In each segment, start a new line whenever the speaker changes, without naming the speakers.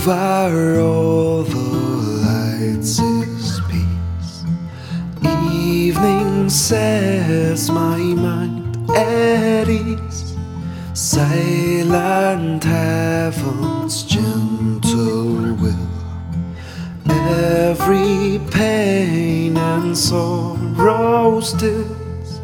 Over all the lights is peace. Evening sets my mind at ease. Silent heaven's gentle will. Every pain and sorrow stills.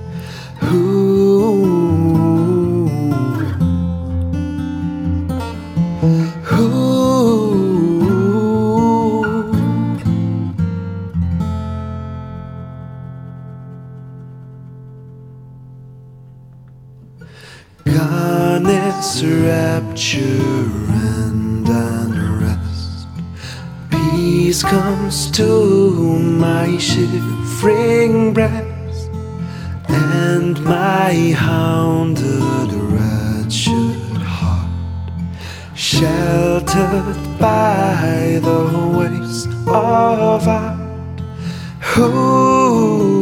Gone is rapture and unrest. Peace comes to my shivering breast, and my hounded wretched heart, sheltered by the waves of art.